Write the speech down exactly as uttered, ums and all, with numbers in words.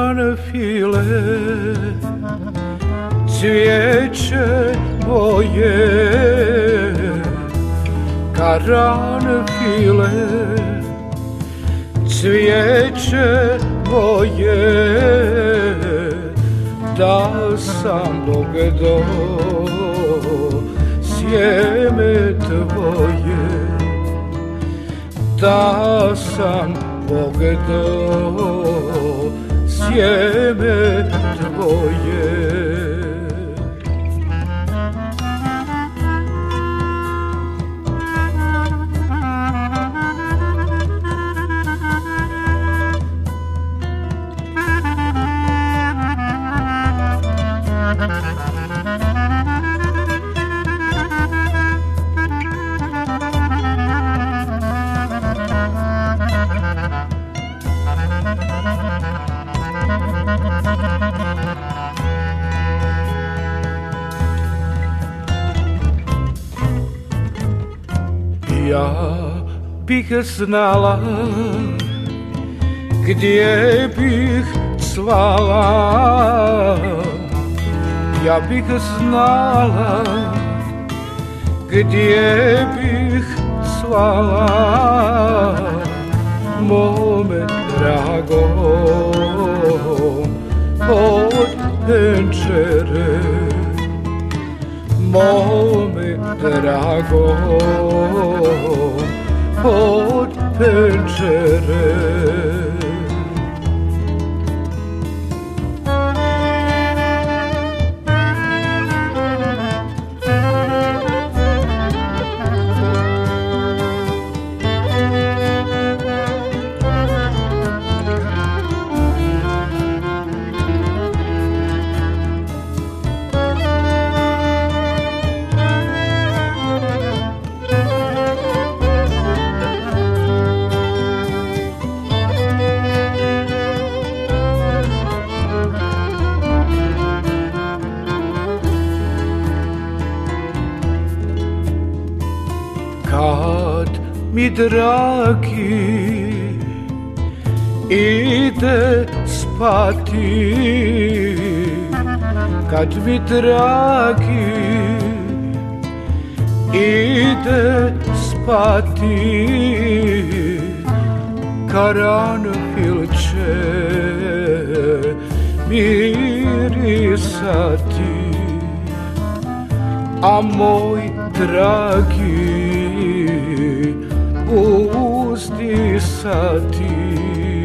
karanfile, cvijeće moje, karanfile, cvijeće moje, da sam Bog do sjeme tvoje, da sam Bog do sjeme tvoje. Ja bih znala gdje bih cvala, ja bih znala gdje bih cvala, mome dragom od penčere, mome dragom od penčere. Kad mi dragi ide spati, kad mi dragi ide spati, karanfil će mirisati, a moj dragi uzdisati.